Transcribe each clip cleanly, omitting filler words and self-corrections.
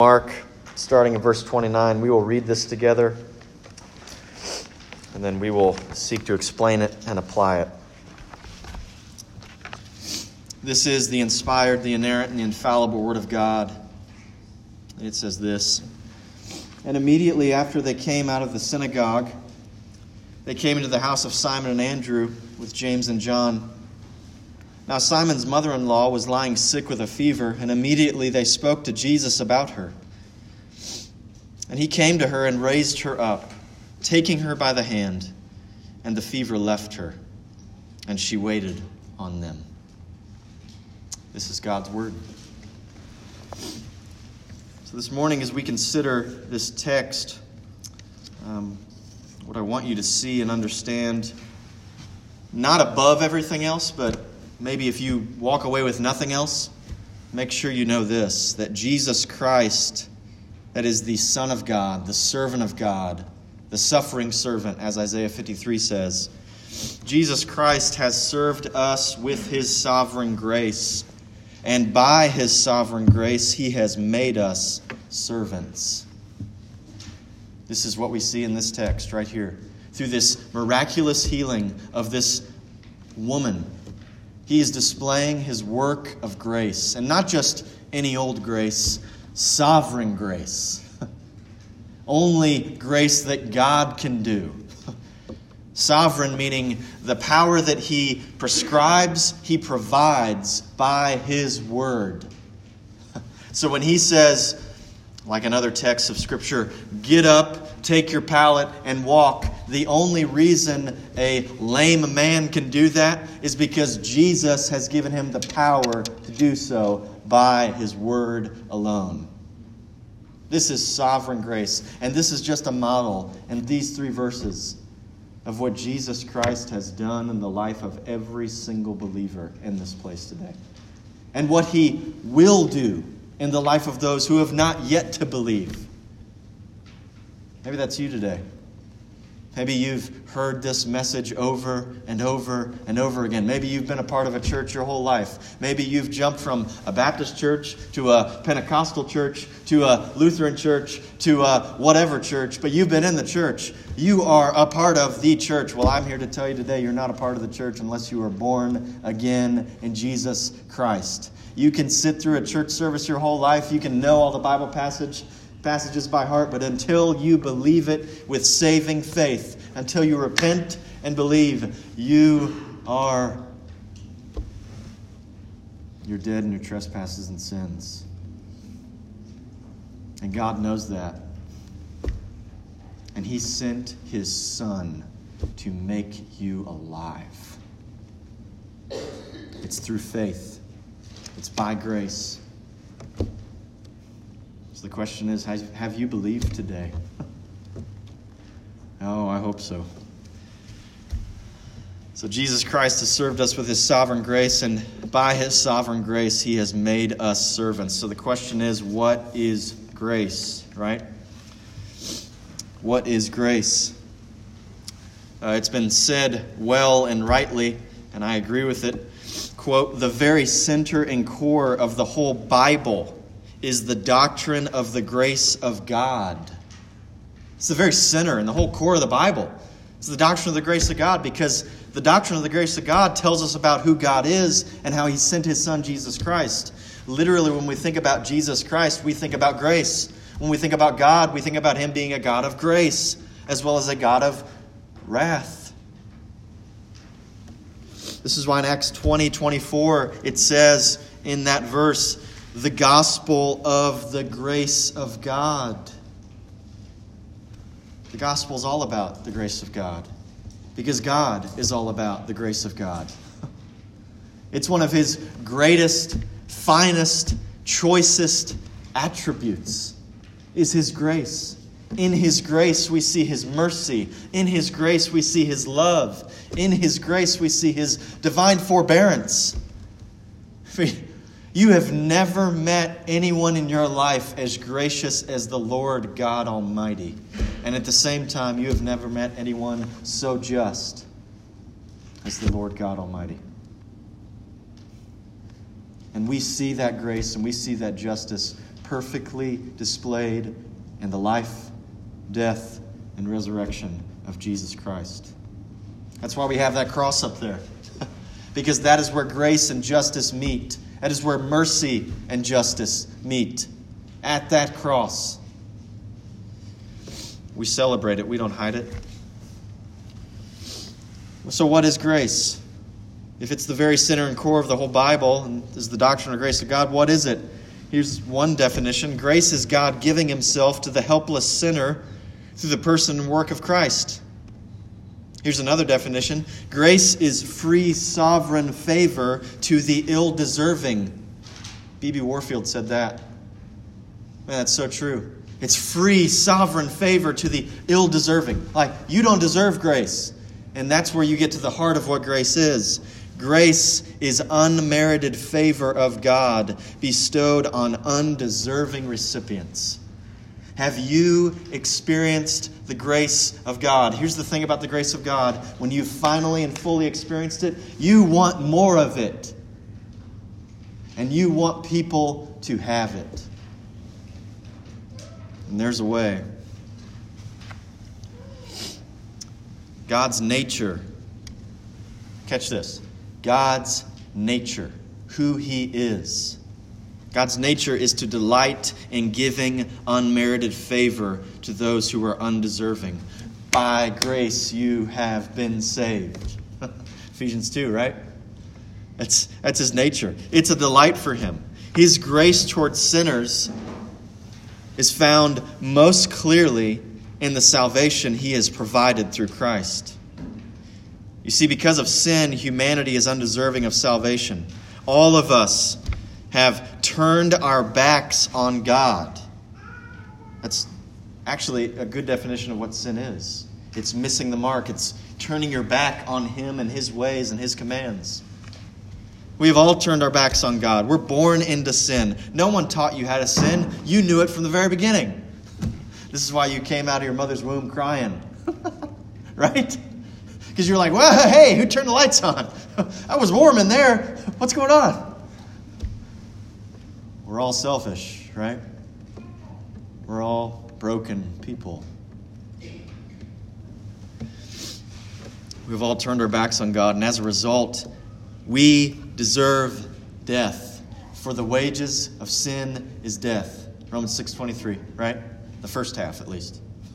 Mark, starting in verse 29, we will read this together, and then we will seek to explain it and apply it. This is the inspired, the inerrant, and the infallible Word of God. And it says this: "And immediately after they came out of the synagogue, they came into the house of Simon and Andrew with James and John. Now Simon's mother-in-law was lying sick with a fever, and immediately they spoke to Jesus about her. And he came to her and raised her up, taking her by the hand, and the fever left her, and she waited on them." This is God's word. So this morning, as we consider this text, what I want you to see and understand, not above everything else, but maybe if you walk away with nothing else, make sure you know this: that Jesus Christ, that is the Son of God, the servant of God, the suffering servant, as Isaiah 53 says, Jesus Christ has served us with his sovereign grace, and by his sovereign grace he has made us servants. This is what we see in this text right here. Through this miraculous healing of this woman, he is displaying his work of grace. And not just any old grace, sovereign grace. Only grace that God can do. Sovereign meaning the power that he prescribes, he provides by his word. So when he says, like another text of Scripture, "Get up, take your pallet, and walk," the only reason a lame man can do that is because Jesus has given him the power to do so by his word alone. This is sovereign grace, and this is just a model in these 3 verses of what Jesus Christ has done in the life of every single believer in this place today, and what he will do in the life of those who have not yet to believe. Maybe that's you today. Maybe you've heard this message over and over and over again. Maybe you've been a part of a church your whole life. Maybe you've jumped from a Baptist church to a Pentecostal church to a Lutheran church to a whatever church, but you've been in the church. You are a part of the church. Well, I'm here to tell you today you're not a part of the church unless you are born again in Jesus Christ. You can sit through a church service your whole life. You can know all the Bible passages by heart, but until you believe it with saving faith, until you repent and believe, you're dead in your trespasses and sins. And God knows that. And he sent his Son to make you alive. It's through faith. It's by grace. So the question is, have you believed today? Oh, I hope so. So Jesus Christ has served us with his sovereign grace, and by his sovereign grace, he has made us servants. So the question is, what is grace, right? What is grace? It's been said well and rightly, and I agree with it. Quote, "The very center and core of the whole Bible is the doctrine of the grace of God." It's the very center and the whole core of the Bible. It's the doctrine of the grace of God, because the doctrine of the grace of God tells us about who God is and how he sent his Son, Jesus Christ. Literally, when we think about Jesus Christ, we think about grace. When we think about God, we think about him being a God of grace as well as a God of wrath. This is why in Acts 20:24 it says in that verse, "the gospel of the grace of God." The gospel is all about the grace of God, because God is all about the grace of God. It's one of his greatest, finest, choicest attributes is his grace. In his grace, we see his mercy. In his grace, we see his love. In his grace, we see his divine forbearance. You have never met anyone in your life as gracious as the Lord God Almighty. And at the same time, you have never met anyone so just as the Lord God Almighty. And we see that grace and we see that justice perfectly displayed in the life, death, and resurrection of Jesus Christ. That's why we have that cross up there. Because that is where grace and justice meet. That is where mercy and justice meet. At that cross. We celebrate it. We don't hide it. So what is grace? If it's the very center and core of the whole Bible and is the doctrine of grace of God, what is it? Here's one definition. Grace is God giving himself to the helpless sinner through the person and work of Christ. Here's another definition. Grace is free sovereign favor to the ill-deserving. B.B. Warfield said that. Man, that's so true. It's free sovereign favor to the ill-deserving. Like, you don't deserve grace. And that's where you get to the heart of what grace is. Grace is unmerited favor of God bestowed on undeserving recipients. Have you experienced the grace of God? Here's the thing about the grace of God. When you've finally and fully experienced it, you want more of it. And you want people to have it. And there's a way. God's nature. Catch this. God's nature. Who he is. God's nature is to delight in giving unmerited favor to those who are undeserving. By grace you have been saved. Ephesians 2, right? That's his nature. It's a delight for him. His grace towards sinners is found most clearly in the salvation he has provided through Christ. You see, because of sin, humanity is undeserving of salvation. All of us have turned our backs on God. That's actually a good definition of what sin is. It's missing the mark. It's turning your back on him and his ways and his commands. We have all turned our backs on God. We're born into sin. No one taught you how to sin. You knew it from the very beginning. This is why you came out of your mother's womb crying. Right? Because you're like, well, hey, who turned the lights on? I was warm in there. What's going on? We're all selfish, right? We're all broken people. We've all turned our backs on God, and as a result, we deserve death. For the wages of sin is death. Romans 6:23, right? The first half, at least.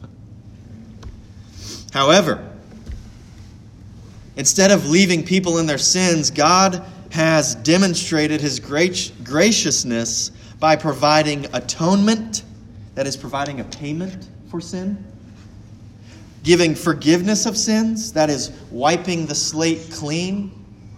However, instead of leaving people in their sins, God has demonstrated his graciousness by providing atonement, that is, providing a payment for sin, giving forgiveness of sins, that is, wiping the slate clean,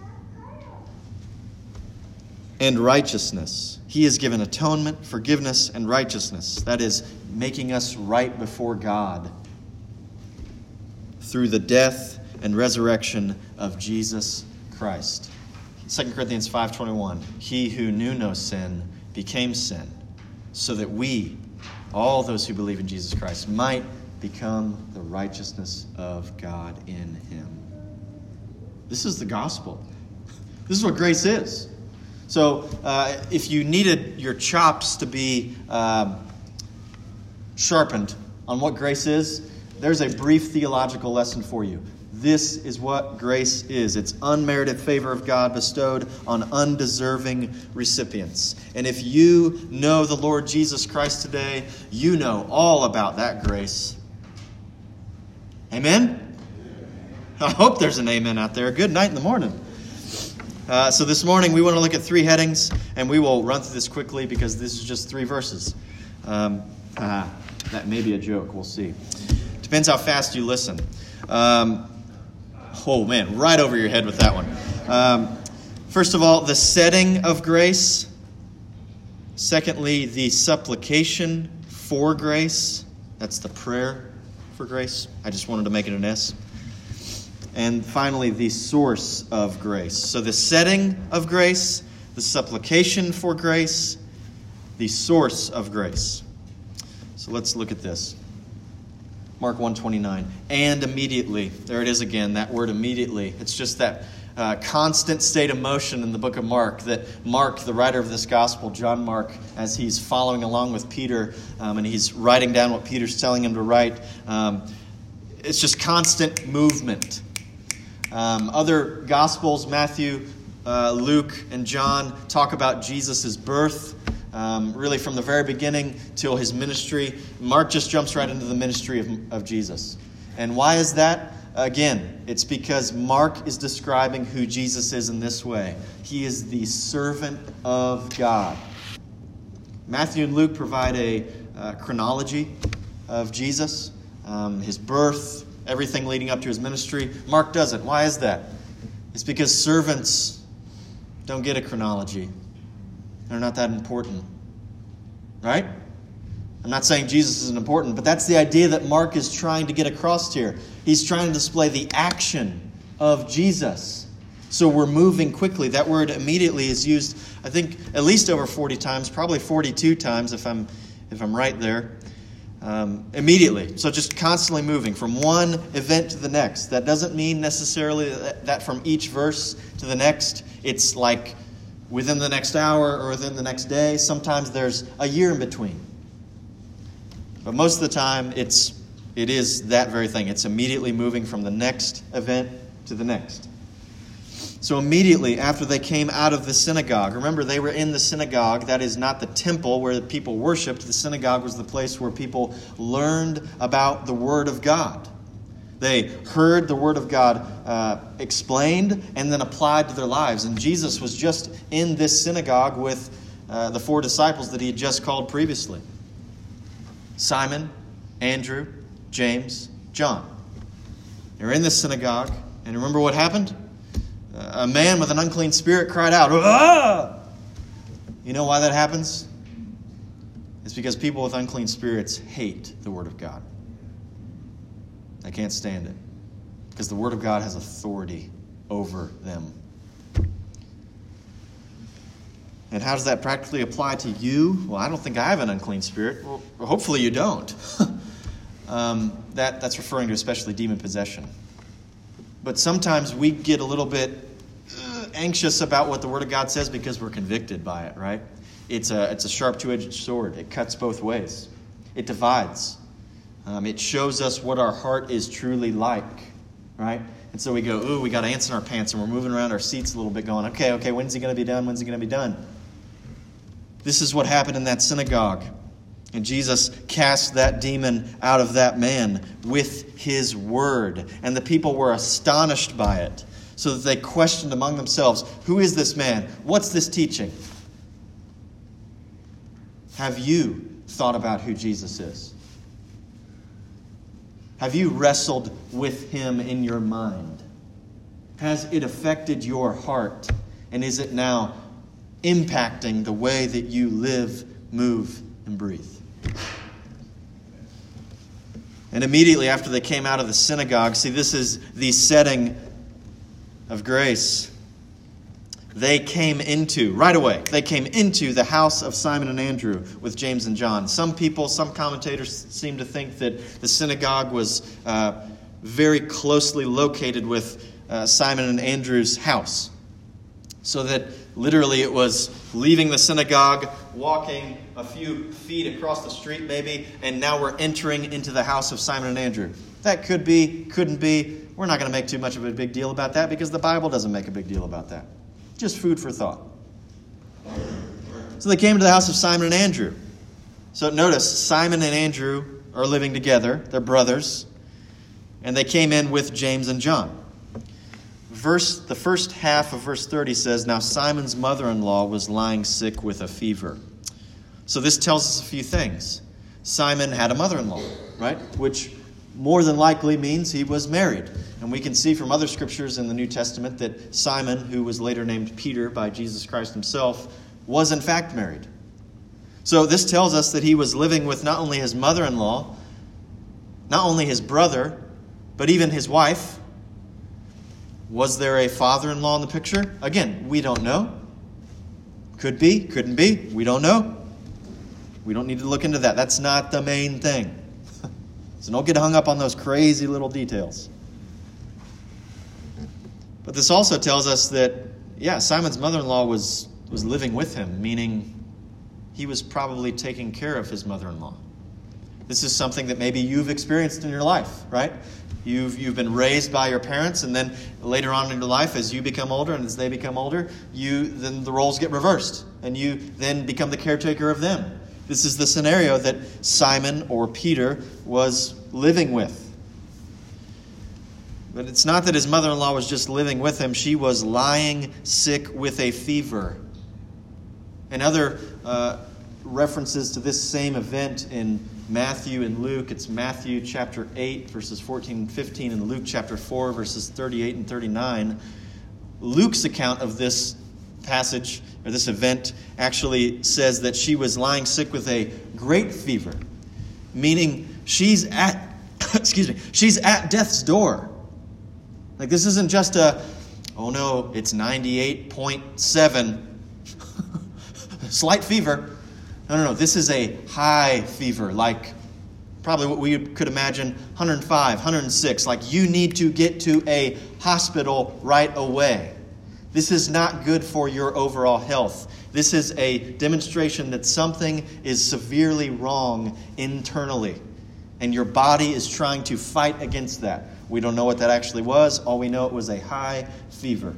and righteousness. He has given atonement, forgiveness, and righteousness, that is, making us right before God through the death and resurrection of Jesus Christ. 2 Corinthians 5:21, he who knew no sin became sin, so that we, all those who believe in Jesus Christ, might become the righteousness of God in him. This is the gospel. This is what grace is. So if you needed your chops to be sharpened on what grace is, there's a brief theological lesson for you. This is what grace is. It's unmerited favor of God bestowed on undeserving recipients. And if you know the Lord Jesus Christ today, you know all about that grace. Amen? I hope there's an amen out there. Good night in the morning. So this morning we want to look at 3 headings, and we will run through this quickly because this is just 3 verses. That may be a joke. We'll see. Depends how fast you listen. Oh man, right over your head with that one. First of all, the setting of grace. Secondly, the supplication for grace. That's the prayer for grace. I just wanted to make it an S. And finally, the source of grace. So the setting of grace, the supplication for grace, the source of grace. So let's look at this. Mark 1:29. And immediately. There it is again, that word immediately. It's just that constant state of motion in the book of Mark, that Mark, the writer of this gospel, John Mark, as he's following along with Peter, and he's writing down what Peter's telling him to write, it's just constant movement. Other gospels, Matthew, Luke, and John, talk about Jesus' birth, really from the very beginning till his ministry. Mark just jumps right into the ministry of Jesus. And why is that? Again, it's because Mark is describing who Jesus is in this way. He is the servant of God. Matthew and Luke provide a chronology of Jesus, his birth, everything leading up to his ministry. Mark doesn't. Why is that? It's because servants don't get a chronology. They're not that important. Right? I'm not saying Jesus isn't important, but that's the idea that Mark is trying to get across here. He's trying to display the action of Jesus. So we're moving quickly. That word immediately is used, I think, at least over 40 times, probably 42 times if I'm right there. Immediately. So just constantly moving from one event to the next. That doesn't mean necessarily that from each verse to the next, it's like within the next hour or within the next day. Sometimes there's a year in between. But most of the time, it is that very thing. It's immediately moving from the next event to the next. So immediately after they came out of the synagogue, remember they were in the synagogue. That is not the temple where the people worshipped. The synagogue was the place where people learned about the Word of God. They heard the Word of God explained and then applied to their lives. And Jesus was just in this synagogue with the 4 disciples that he had just called previously. Simon, Andrew, James, John. They were in this synagogue, and remember what happened? A man with an unclean spirit cried out, "Ah!" You know why that happens? It's because people with unclean spirits hate the Word of God. They can't stand it. Because the Word of God has authority over them. And how does that practically apply to you? Well, I don't think I have an unclean spirit. Well, hopefully you don't. That's referring to especially demon possession. But sometimes we get a little bit anxious about what the Word of God says because we're convicted by it, right? It's a sharp two-edged sword. It cuts both ways. It divides. It shows us what our heart is truly like, right? And so we go, ooh, we got ants in our pants, and we're moving around our seats a little bit going, okay, when's he going to be done? When's he going to be done? This is what happened in that synagogue. And Jesus cast that demon out of that man with his word. And the people were astonished by it, so that they questioned among themselves, who is this man? What's this teaching? Have you thought about who Jesus is? Have you wrestled with him in your mind? Has it affected your heart? And is it now impacting the way that you live, move, and breathe? And immediately after they came out of the synagogue, see, this is the setting of grace. They came into the house of Simon and Andrew with James and John. Some commentators seem to think that the synagogue was very closely located with Simon and Andrew's house. So that literally it was leaving the synagogue, walking a few feet across the street maybe, and now we're entering into the house of Simon and Andrew. That could be, couldn't be. We're not going to make too much of a big deal about that because the Bible doesn't make a big deal about that. Just food for thought. So they came to the house of Simon and Andrew. So notice, Simon and Andrew are living together. They're brothers. And they came in with James and John. The first half of verse 30 says, now Simon's mother-in-law was lying sick with a fever. So this tells us a few things. Simon had a mother-in-law, right? Which more than likely means he was married. And we can see from other scriptures in the New Testament that Simon, who was later named Peter by Jesus Christ himself, was in fact married. So this tells us that he was living with not only his mother-in-law, not only his brother, but even his wife. Was there a father-in-law in the picture? Again, we don't know. Could be, couldn't be. We don't know. We don't need to look into that. That's not the main thing. So don't get hung up on those crazy little details. But this also tells us that, Simon's mother-in-law was living with him, meaning he was probably taking care of his mother-in-law. This is something that maybe you've experienced in your life, right? You've been raised by your parents, and then later on in your life, as you become older and as they become older, then the roles get reversed, and you then become the caretaker of them. This is the scenario that Simon or Peter was living with. But it's not that his mother-in-law was just living with him. She was lying sick with a fever. And other references to this same event in Matthew and Luke. It's Matthew chapter 8, verses 14 and 15, and Luke chapter 4, verses 38 and 39. Luke's account of this passage, or this event, actually says that she was lying sick with a great fever, meaning she's at death's door. Like, this isn't just oh no, it's 98.7, slight fever. No. This is a high fever, like probably what we could imagine, 105, 106. Like, you need to get to a hospital right away. This is not good for your overall health. This is a demonstration that something is severely wrong internally, and your body is trying to fight against that. We don't know what that actually was. All we know, it was a high fever.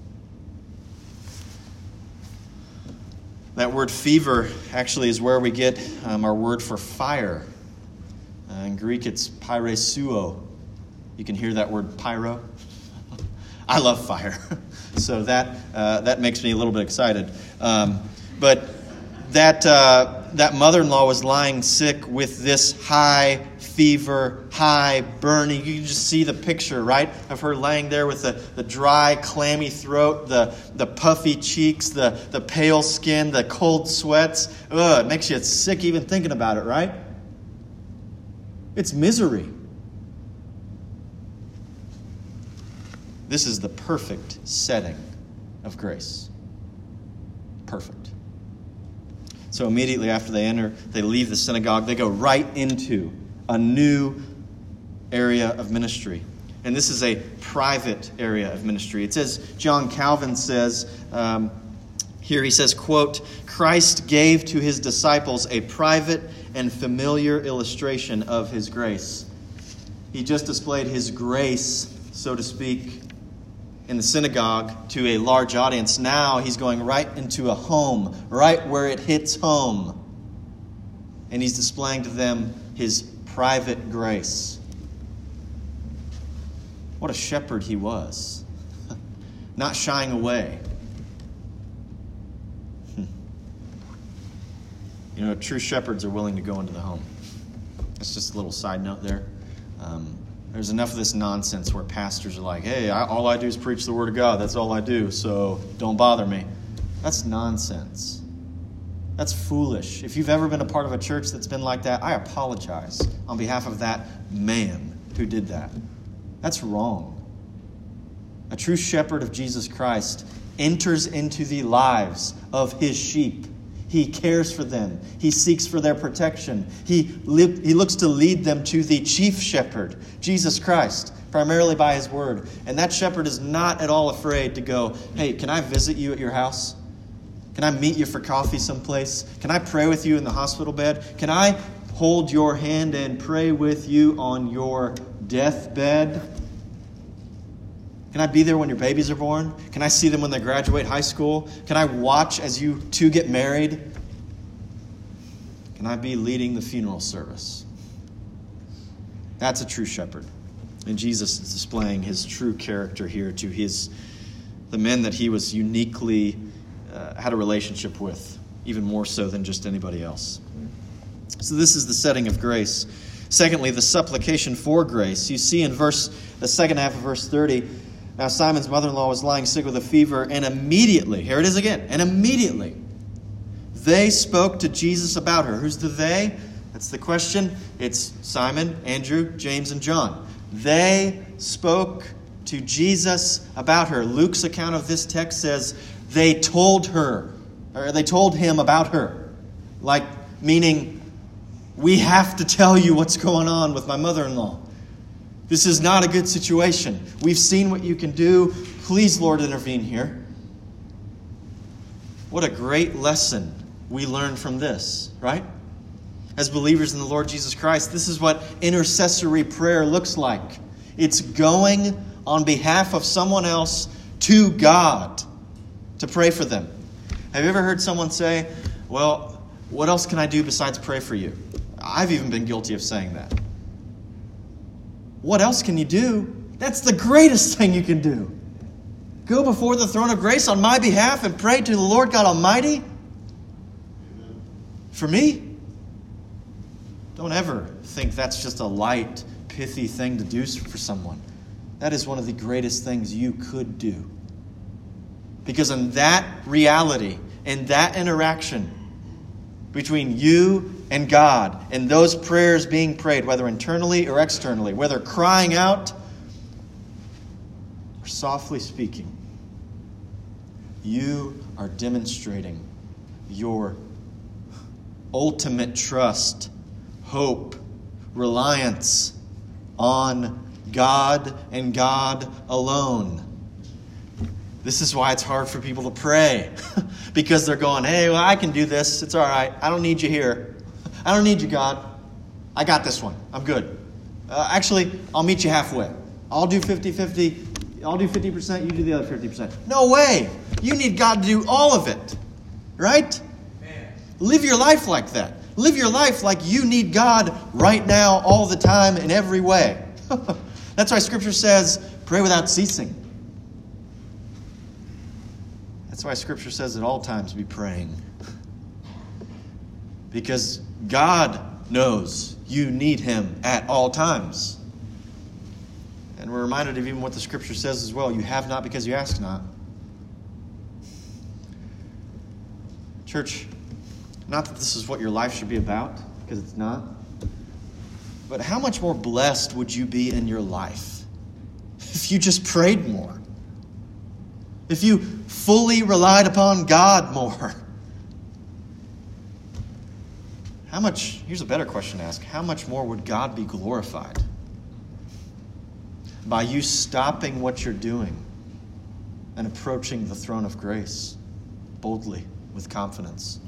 That word fever actually is where we get our word for fire. In Greek, it's pyresuo. You can hear that word pyro. I love fire. So that makes me a little bit excited. But that mother-in-law was lying sick with this high fever, high burning. You can just see the picture, right, of her laying there with the dry, clammy throat, the puffy cheeks, the pale skin, the cold sweats. It makes you sick even thinking about it, right? It's misery. This is the perfect setting of grace. Perfect. So immediately after they leave the synagogue, they go right into a new area of ministry. And this is a private area of ministry. It says, John Calvin says, here he says, quote, Christ gave to his disciples a private and familiar illustration of his grace. He just displayed his grace, so to speak, in the synagogue to a large audience. Now he's going right into a home, right where it hits home. And he's displaying to them his private grace. What a shepherd he was. Not shying away. You know, true shepherds are willing to go into the home. That's just a little side note there. There's enough of this nonsense where pastors are like, hey, all I do is preach the Word of God. That's all I do, so don't bother me. That's nonsense. That's foolish. If you've ever been a part of a church that's been like that, I apologize on behalf of that man who did that. That's wrong. A true shepherd of Jesus Christ enters into the lives of his sheep. He cares for them. He seeks for their protection. He looks to lead them to the chief shepherd, Jesus Christ, primarily by his word. And that shepherd is not at all afraid to go, hey, can I visit you at your house? Can I meet you for coffee someplace? Can I pray with you in the hospital bed? Can I hold your hand and pray with you on your deathbed? Can I be there when your babies are born? Can I see them when they graduate high school? Can I watch as you two get married? Can I be leading the funeral service? That's a true shepherd. And Jesus is displaying his true character here to the men that he was uniquely had a relationship with, even more so than just anybody else. So this is the setting of grace. Secondly, the supplication for grace. You see in the second half of verse 30, now Simon's mother-in-law was lying sick with a fever, and immediately, here it is again, and immediately they spoke to Jesus about her. Who's the they? That's the question. It's Simon, Andrew, James, and John. They spoke to Jesus about her. Luke's account of this text says they told him about her. Like, meaning, we have to tell you what's going on with my mother-in-law. This is not a good situation. We've seen what you can do. Please, Lord, intervene here. What a great lesson we learn from this, right? As believers in the Lord Jesus Christ, this is what intercessory prayer looks like. It's going on behalf of someone else to God to pray for them. Have you ever heard someone say, well, what else can I do besides pray for you? I've even been guilty of saying that. What else can you do? That's the greatest thing you can do. Go before the throne of grace on my behalf and pray to the Lord God Almighty for me. Don't ever think that's just a light, pithy thing to do for someone. That is one of the greatest things you could do. Because in that reality, in that interaction between you and God, and those prayers being prayed, whether internally or externally, whether crying out or softly speaking, you are demonstrating your ultimate trust, hope, reliance on God and God alone. This is why it's hard for people to pray. Because they're going, hey, well, I can do this. It's all right. I don't need you here. I don't need you, God. I got this one. I'm good. Actually, I'll meet you halfway. I'll do 50-50. I'll do 50%. You do the other 50%. No way. You need God to do all of it. Right? Man. Live your life like that. Live your life like you need God right now, all the time, in every way. That's why Scripture says, pray without ceasing. That's why Scripture says at all times be praying. Because God knows you need Him at all times. And we're reminded of even what the Scripture says as well. You have not because you ask not. Church, not that this is what your life should be about, because it's not. But how much more blessed would you be in your life if you just prayed more? If you fully relied upon God more? Here's a better question to ask. How much more would God be glorified by you stopping what you're doing and approaching the throne of grace boldly, with confidence?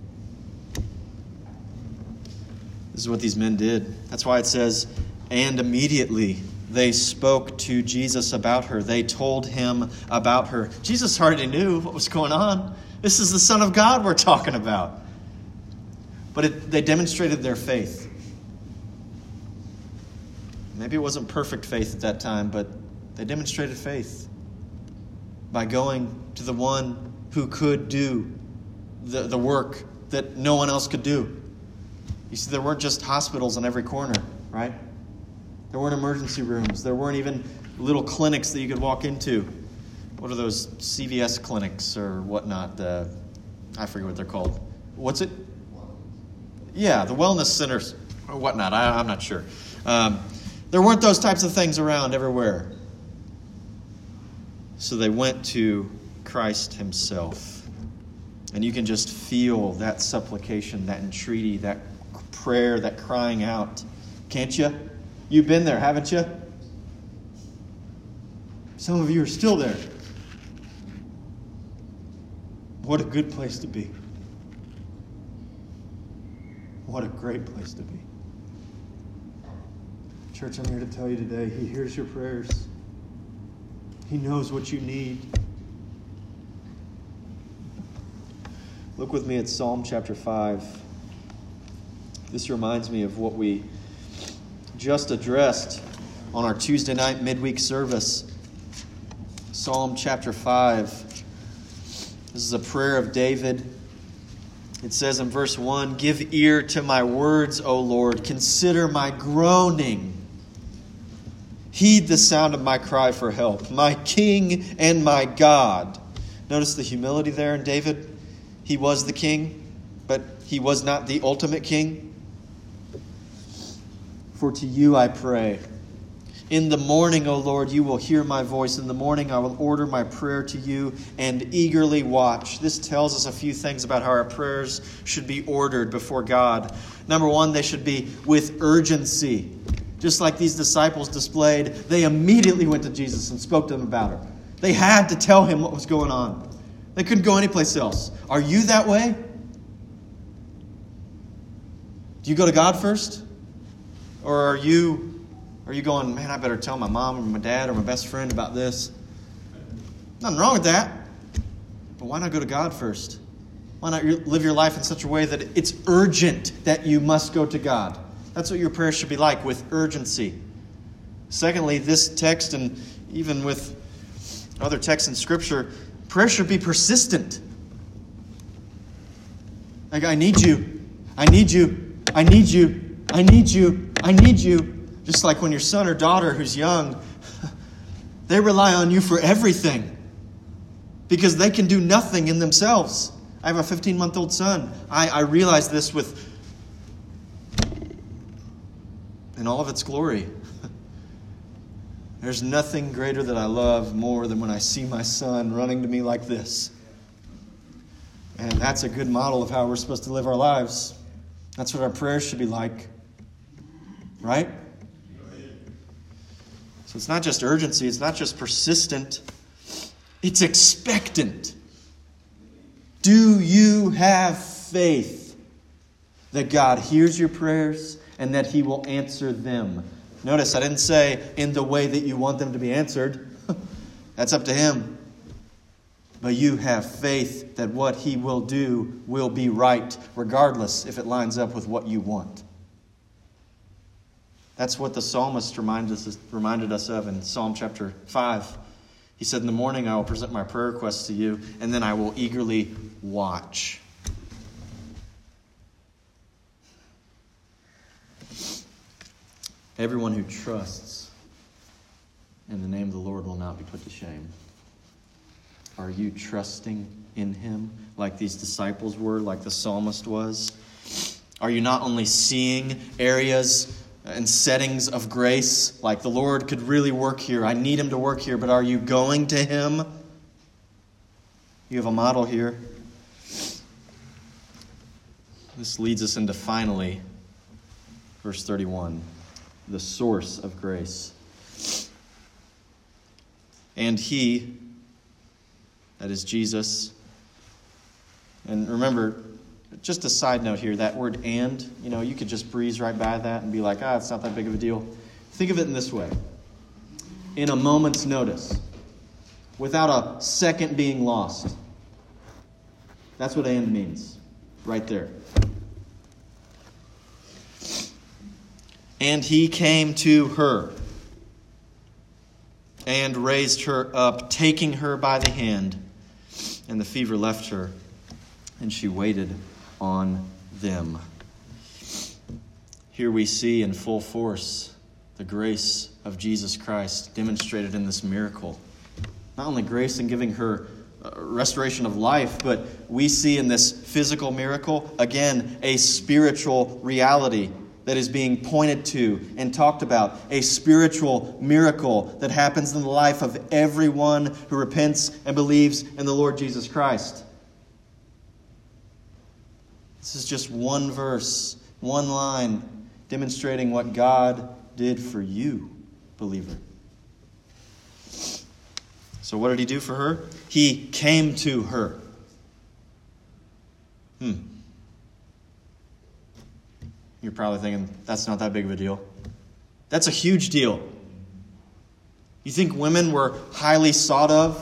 This is what these men did. That's why it says, and immediately they spoke to Jesus about her. They told him about her. Jesus already knew what was going on. This is the Son of God we're talking about. But they demonstrated their faith. Maybe it wasn't perfect faith at that time, but they demonstrated faith by going to the one who could do the work that no one else could do. You see, there weren't just hospitals on every corner, right? There weren't emergency rooms. There weren't even little clinics that you could walk into. What are those CVS clinics or whatnot? I forget what they're called. What's it? Yeah, the wellness centers or whatnot. I'm not sure. There weren't those types of things around everywhere. So they went to Christ himself. And you can just feel that supplication, that entreaty, that prayer, that crying out. Can't you? You've been there, haven't you? Some of you are still there. What a good place to be. What a great place to be. Church, I'm here to tell you today, he hears your prayers. He knows what you need. Look with me at Psalm chapter 5. This reminds me of what we just addressed on our Tuesday night midweek service. Psalm chapter 5. This is a prayer of David. It says in verse 1, "Give ear to my words, O Lord. Consider my groaning. Heed the sound of my cry for help, my King and my God." Notice the humility there in David. He was the king, but he was not the ultimate king. "For to you I pray. In the morning, O Lord, you will hear my voice. In the morning I will order my prayer to you and eagerly watch." This tells us a few things about how our prayers should be ordered before God. Number one, they should be with urgency. just like these disciples displayed, they immediately went to Jesus and spoke to him about her. They had to tell him what was going on. They couldn't go anyplace else. Are you that way? Do you go to God first? Or are you going, man, I better tell my mom or my dad or my best friend about this? Nothing wrong with that. But why not go to God first? Why not live your life in such a way that it's urgent that you must go to God? That's what your prayer should be like, with urgency. Secondly, this text, and even with other texts in Scripture, prayer should be persistent. Like, I need you. I need you. I need you. I need you. I need you. Just like when your son or daughter who's young, they rely on you for everything because they can do nothing in themselves. I have a 15-month-old son. I realize this in all of its glory. There's nothing greater that I love more than when I see my son running to me like this. And that's a good model of how we're supposed to live our lives. That's what our prayers should be like. Right? So it's not just urgency. It's not just persistent. It's expectant. Do you have faith that God hears your prayers and that He will answer them? Notice I didn't say in the way that you want them to be answered. That's up to Him. But you have faith that what He will do will be right, regardless if it lines up with what you want. That's what the psalmist reminded us of in Psalm chapter 5. He said, in the morning I will present my prayer requests to you, and then I will eagerly watch. Everyone who trusts in the name of the Lord will not be put to shame. Are you trusting in Him like these disciples were, like the psalmist was? Are you not only seeing areas and settings of grace, like the Lord could really work here, I need Him to work here, but are you going to Him? You have a model here. This leads us into, finally, verse 31, the source of grace. And He, that is Jesus, and remember, just a side note here, that word and, you could just breeze right by that and be like, it's not that big of a deal. Think of it in this way. In a moment's notice, without a second being lost. That's what and means, right there. And He came to her and raised her up, taking her by the hand, and the fever left her, and she waited on them. Here we see in full force the grace of Jesus Christ demonstrated in this miracle. Not only grace in giving her restoration of life, but we see in this physical miracle, again, a spiritual reality that is being pointed to and talked about. A spiritual miracle that happens in the life of everyone who repents and believes in the Lord Jesus Christ. This is just one verse, one line, demonstrating what God did for you, believer. So what did He do for her? He came to her. You're probably thinking, that's not that big of a deal. That's a huge deal. You think women were highly thought of,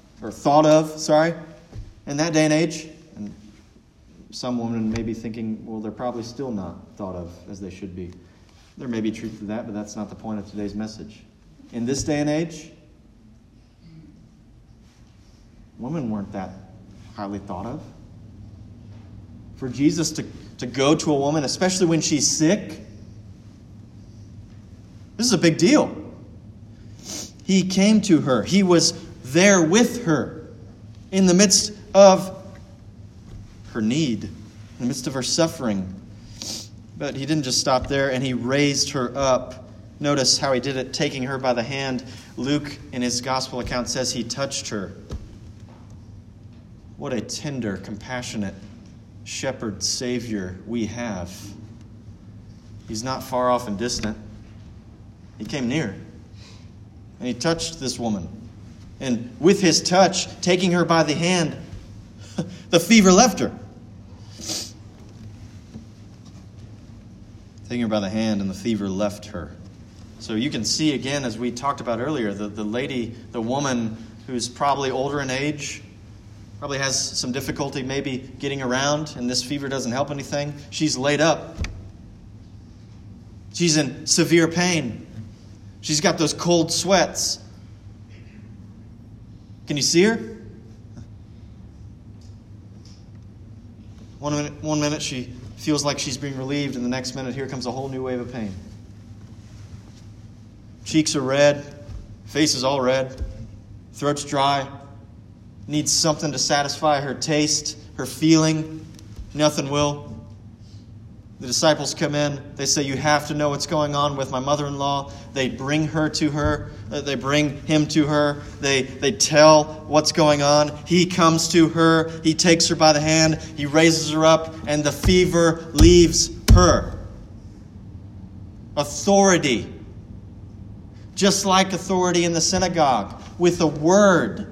in that day and age? And some women may be thinking, well, they're probably still not thought of as they should be. There may be truth to that, but that's not the point of today's message. In this day and age, women weren't that highly thought of. For Jesus to go to a woman, especially when she's sick, this is a big deal. He came to her. He was there with her in the midst of her need, in the midst of her suffering. But He didn't just stop there, and He raised her up. Notice how He did it, taking her by the hand. Luke, in his gospel account, says He touched her. What a tender, compassionate shepherd Savior we have. He's not far off and distant. He came near. And he touched this woman. And with his touch, taking her by the hand, the fever left her. Taking her by the hand, and the fever left her. So you can see again, as we talked about earlier, the lady, the woman who's probably older in age, probably has some difficulty maybe getting around, and this fever doesn't help anything. She's laid up. She's in severe pain. She's got those cold sweats. Can you see her? One minute she feels like she's being relieved, and the next minute here comes a whole new wave of pain. Cheeks are red, face is all red, throat's dry, needs something to satisfy her taste, her feeling. Nothing will. The disciples come in. They say, "You have to know what's going on with my mother-in-law." They bring her to her. They bring him to her. They tell what's going on. He comes to her. He takes her by the hand. He raises her up, and the fever leaves her. Authority. Just like authority in the synagogue, with a word.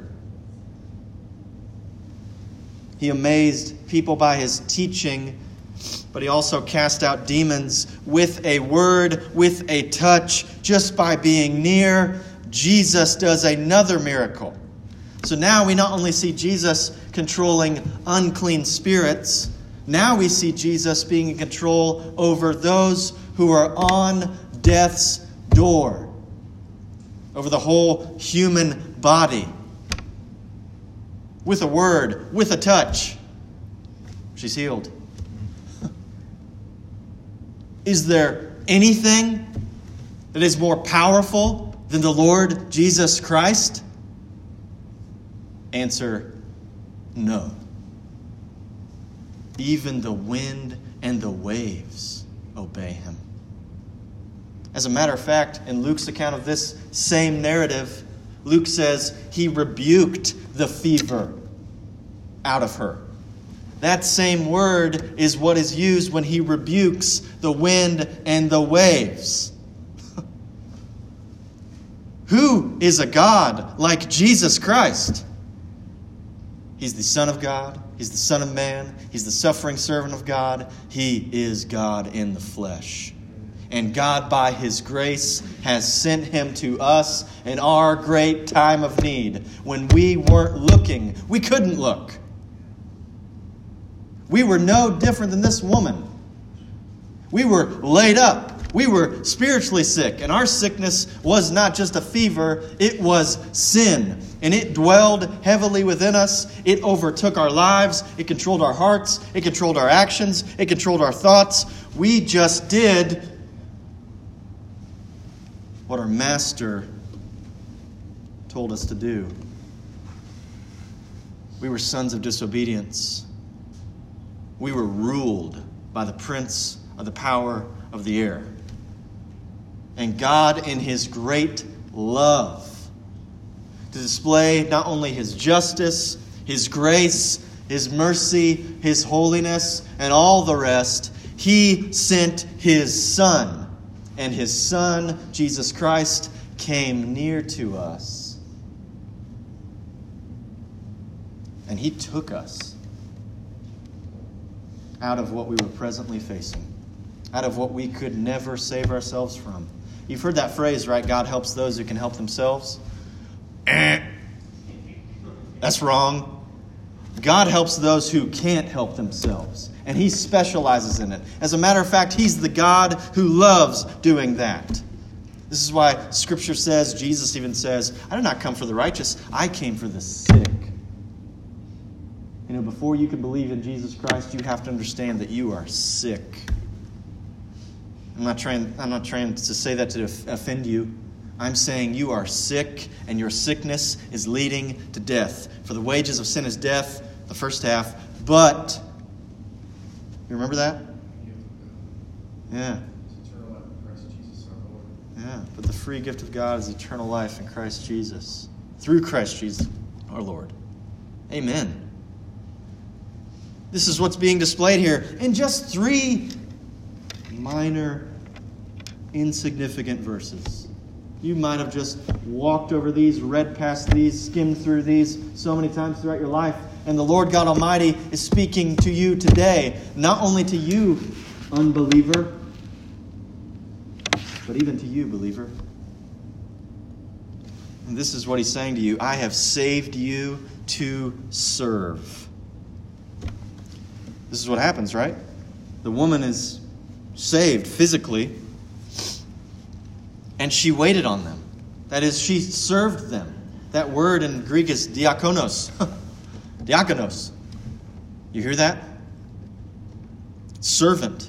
He amazed people by his teaching, but he also cast out demons with a word, with a touch, just by being near. Jesus does another miracle. So now we not only see Jesus controlling unclean spirits, now we see Jesus being in control over those who are on death's door, over the whole human body. With a word, with a touch, she's healed. Is there anything that is more powerful than the Lord Jesus Christ? Answer, no. Even the wind and the waves obey him. As a matter of fact, in Luke's account of this same narrative, Luke says he rebuked the fever out of her. That same word is what is used when he rebukes the wind and the waves. Who is a God like Jesus Christ? He's the Son of God. He's the Son of Man. He's the suffering servant of God. He is God in the flesh. And God, by his grace, has sent him to us in our great time of need. When we weren't looking, we couldn't look. We were no different than this woman. We were laid up. We were spiritually sick. And our sickness was not just a fever, it was sin. And it dwelled heavily within us. It overtook our lives. It controlled our hearts. It controlled our actions. It controlled our thoughts. We just did what our Master told us to do. We were sons of disobedience. We were ruled by the prince of the power of the air. And God, in his great love, to display not only his justice, his grace, his mercy, his holiness, and all the rest, he sent his Son. And his Son, Jesus Christ, came near to us. And he took us out of what we were presently facing, out of what we could never save ourselves from. You've heard that phrase, right? God helps those who can help themselves. That's wrong. God helps those who can't help themselves. And he specializes in it. As a matter of fact, he's the God who loves doing that. This is why Scripture says, Jesus even says, I did not come for the righteous, I came for the sick. You know, before you can believe in Jesus Christ, you have to understand that you are sick. I'm not trying to say that to offend you. I'm saying you are sick, and your sickness is leading to death. For the wages of sin is death, the first half, but... You remember that? Yeah. Eternal life in Christ Jesus our Lord. Yeah, but the free gift of God is eternal life in Christ Jesus. Through Christ Jesus our Lord. Amen. This is what's being displayed here in just 3 minor, insignificant verses. You might have just walked over these, read past these, skimmed through these so many times throughout your life. And the Lord God Almighty is speaking to you today, not only to you, unbeliever, but even to you, believer. And this is what He's saying to you. I have saved you to serve. This is what happens, right? The woman is saved physically, and she waited on them. That is, she served them. That word in Greek is diakonos. Diakonos. You hear that? Servant.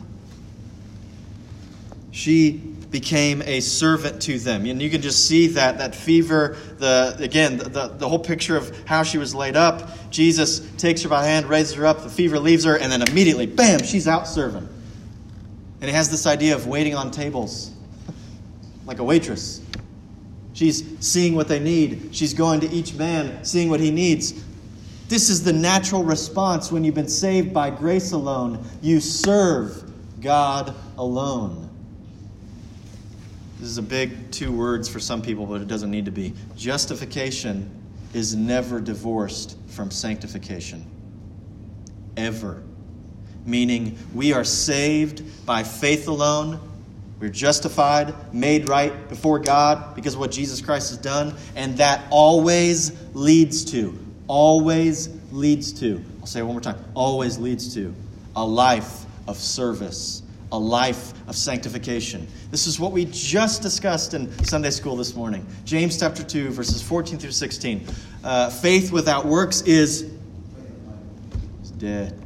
She became a servant to them. And you can just see that fever, the whole picture of how she was laid up. Jesus takes her by the hand, raises her up, the fever leaves her, and then immediately, bam, she's out serving. And it has this idea of waiting on tables, like a waitress. She's seeing what they need. She's going to each man, seeing what he needs. This is the natural response when you've been saved by grace alone. You serve God alone. This is a big 2 words for some people, but it doesn't need to be. Justification is never divorced from sanctification. Ever. Meaning we are saved by faith alone. We're justified, made right before God because of what Jesus Christ has done. And that always leads to, I'll say it one more time, always leads to a life of service, a life of sanctification. This is what we just discussed in Sunday school this morning. James chapter 2, verses 14 through 16. Faith without works is dead.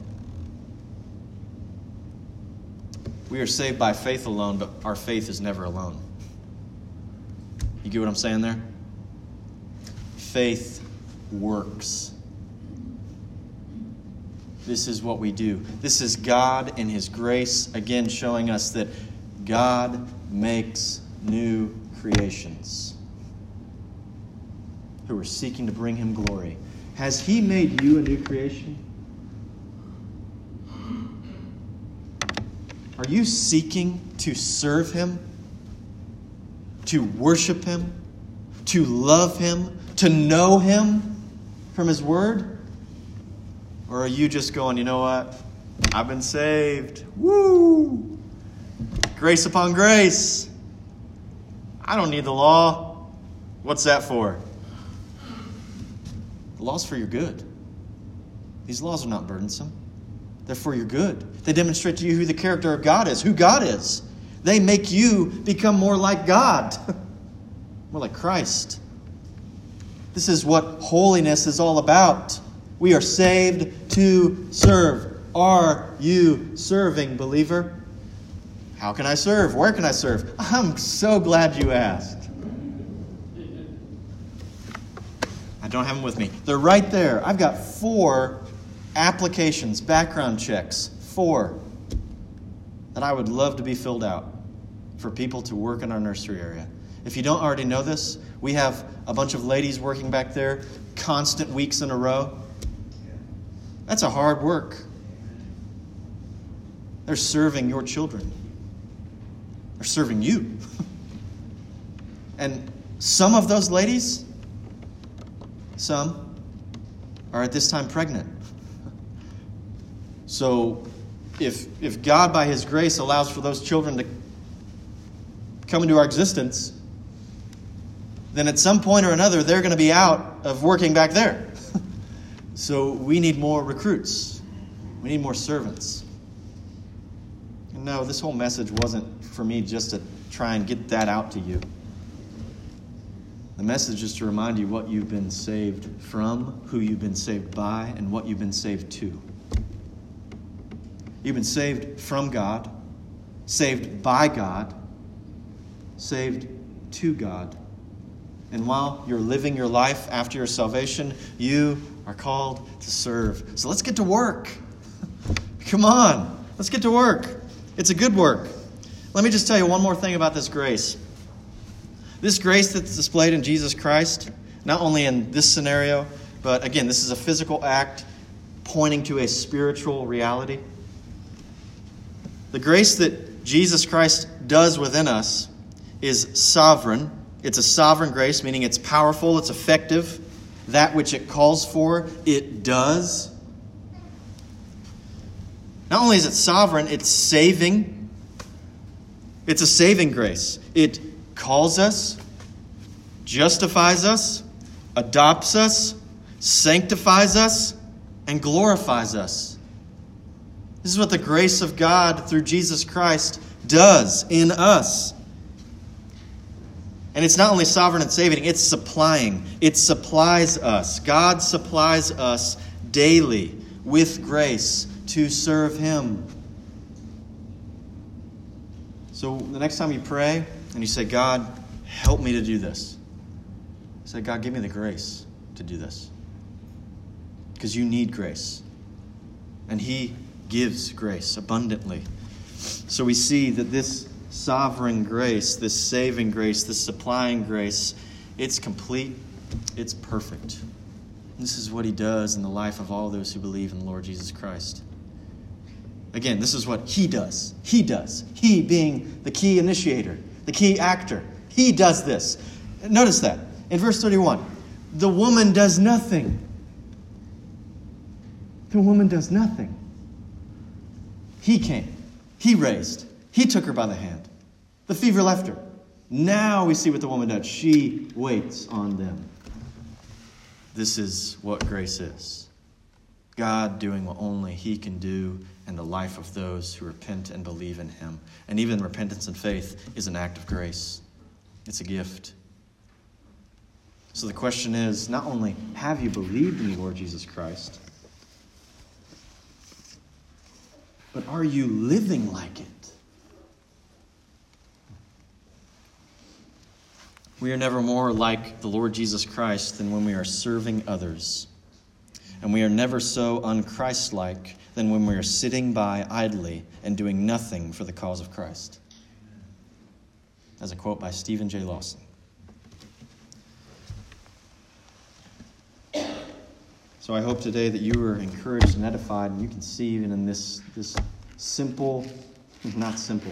We are saved by faith alone, but our faith is never alone. You get what I'm saying there? Faith works. This is what we do. This is God in His grace, again showing us that God makes new creations who are seeking to bring Him glory. Has He made you a new creation? Are you seeking to serve Him, to worship Him, to love Him, to know Him from His Word? Or are you just going, you know what? I've been saved. Woo! Grace upon grace. I don't need the law. What's that for? The law's for your good. These laws are not burdensome. They're for your good. They demonstrate to you who the character of God is, who God is. They make you become more like God, more like Christ. This is what holiness is all about. We are saved to serve. Are you serving, believer? How can I serve? Where can I serve? I'm so glad you asked. I don't have them with me. They're right there. I've got 4 applications, background checks, 4 that I would love to be filled out for people to work in our nursery area. If you don't already know this, we have a bunch of ladies working back there, constant weeks in a row. That's a hard work. They're serving your children. They're serving you. And some of those ladies, some are at this time pregnant. So if God, by His grace, allows for those children to come into our existence, then at some point or another, they're going to be out of working back there. So we need more recruits. We need more servants. And no, this whole message wasn't for me just to try and get that out to you. The message is to remind you what you've been saved from, who you've been saved by, and what you've been saved to. You've been saved from God, saved by God, saved to God. And while you're living your life after your salvation, you are called to serve. So let's get to work. Come on, let's get to work. It's a good work. Let me just tell you one more thing about this grace. This grace that's displayed in Jesus Christ, not only in this scenario, but again, this is a physical act pointing to a spiritual reality. The grace that Jesus Christ does within us is sovereign, It's a sovereign grace, meaning it's powerful, it's effective. That which it calls for, it does. Not only is it sovereign, it's saving. It's a saving grace. It calls us, justifies us, adopts us, sanctifies us, and glorifies us. This is what the grace of God through Jesus Christ does in us. And it's not only sovereign and saving, it's supplying. It supplies us. God supplies us daily with grace to serve Him. So the next time you pray and you say, God, help me to do this. Say, God, give me the grace to do this. Because you need grace. And He gives grace abundantly. So we see that this sovereign grace, this saving grace, this supplying grace, it's complete, it's perfect. This is what He does in the life of all those who believe in the Lord Jesus Christ. Again, this is what He does. He does. He being the key initiator, the key actor. He does this. Notice that. In verse 31, the woman does nothing. The woman does nothing. He came. He raised. He took her by the hand. The fever left her. Now we see what the woman does. She waits on them. This is what grace is. God doing what only He can do in the life of those who repent and believe in Him. And even repentance and faith is an act of grace. It's a gift. So the question is, not only have you believed in the Lord Jesus Christ, but are you living like it? We are never more like the Lord Jesus Christ than when we are serving others. And we are never so un-Christ-like than when we are sitting by idly and doing nothing for the cause of Christ. As a quote by Stephen J. Lawson. So I hope today that you were encouraged and edified, and you can see even in this simple, not simple,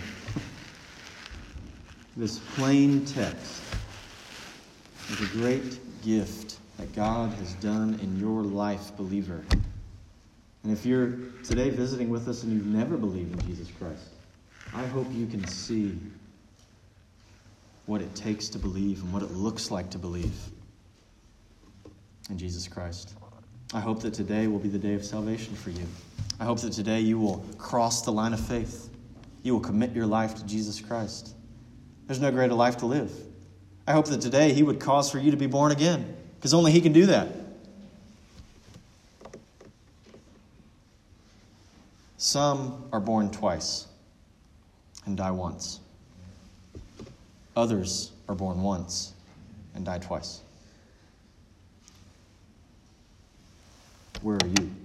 this plain text, is a great gift that God has done in your life, believer. And if you're today visiting with us and you've never believed in Jesus Christ, I hope you can see what it takes to believe and what it looks like to believe in Jesus Christ. I hope that today will be the day of salvation for you. I hope that today you will cross the line of faith. You will commit your life to Jesus Christ. There's no greater life to live. I hope that today He would cause for you to be born again, because only He can do that. Some are born twice and die once. Others are born once and die twice. Where are you?